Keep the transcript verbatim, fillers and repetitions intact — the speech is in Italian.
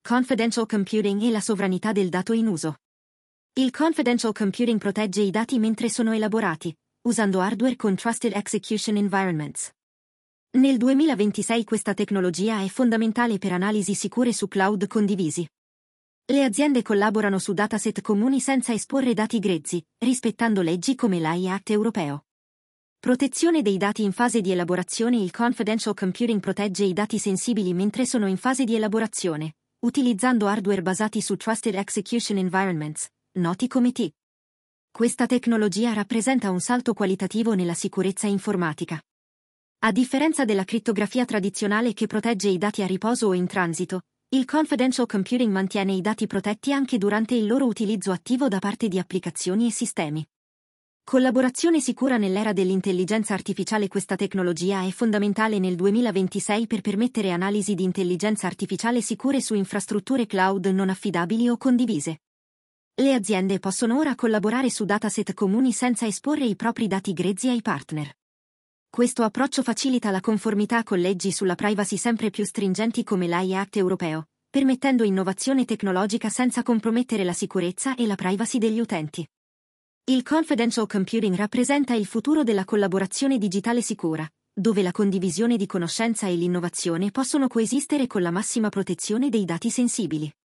confidential computing e la sovranità del dato in uso. Il confidential computing protegge i dati mentre sono elaborati, usando hardware con Trusted Execution Environments. Nel duemilaventisei questa tecnologia è fondamentale per analisi sicure su cloud condivisi. Le aziende collaborano su dataset comuni senza esporre dati grezzi, rispettando leggi come l'A I Act europeo. Protezione dei dati in fase di elaborazione. Il confidential computing protegge i dati sensibili mentre sono in fase di elaborazione, utilizzando hardware basati su Trusted Execution Environments, noti come T. Questa tecnologia rappresenta un salto qualitativo nella sicurezza informatica. A differenza della crittografia tradizionale che protegge i dati a riposo o in transito, il confidential computing mantiene i dati protetti anche durante il loro utilizzo attivo da parte di applicazioni e sistemi. Collaborazione sicura nell'era dell'intelligenza artificiale. Questa tecnologia è fondamentale nel duemilaventisei per permettere analisi di intelligenza artificiale sicure su infrastrutture cloud non affidabili o condivise. Le aziende possono ora collaborare su dataset comuni senza esporre i propri dati grezzi ai partner. Questo approccio facilita la conformità con leggi sulla privacy sempre più stringenti come l'A I Act europeo, permettendo innovazione tecnologica senza compromettere la sicurezza e la privacy degli utenti. Il confidential computing rappresenta il futuro della collaborazione digitale sicura, dove la condivisione di conoscenza e l'innovazione possono coesistere con la massima protezione dei dati sensibili.